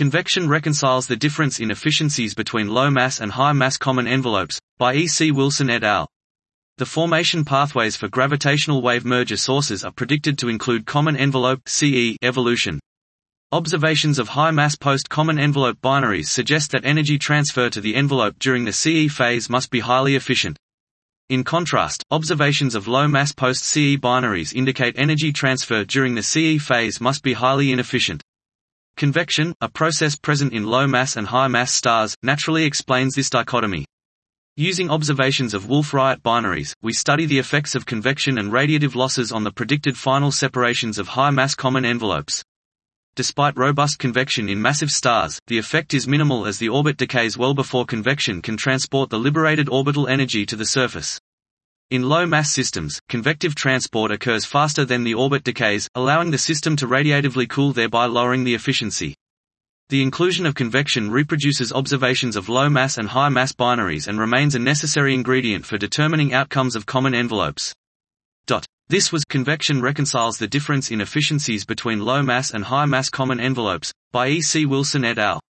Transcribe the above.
Convection reconciles the difference in efficiencies between low-mass and high-mass common envelopes, by E. C. Wilson et al. The formation pathways for gravitational wave merger sources are predicted to include common envelope (CE) evolution. Observations of high-mass post-common envelope binaries suggest that energy transfer to the envelope during the CE phase must be highly efficient. In contrast, observations of low-mass post-CE binaries indicate energy transfer during the CE phase must be highly inefficient. Convection, a process present in low-mass and high-mass stars, naturally explains this dichotomy. Using observations of Wolf-Rayet binaries, we study the effects of convection and radiative losses on the predicted final separations of high-mass common envelopes. Despite robust convection in massive stars, the effect is minimal as the orbit decays well before convection can transport the liberated orbital energy to the surface. In low-mass systems, convective transport occurs faster than the orbit decays, allowing the system to radiatively cool, thereby lowering the efficiency. The inclusion of convection reproduces observations of low-mass and high-mass binaries and remains a necessary ingredient for determining outcomes of common envelopes. This was Convection reconciles the difference in efficiencies between low-mass and high-mass common envelopes, by E. C. Wilson et al.